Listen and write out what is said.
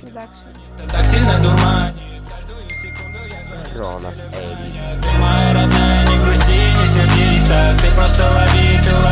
Production. Так сильно дурманит. Кронос Элис. Ты моя родная, не грусти, не сердись так. Ты просто лови, ты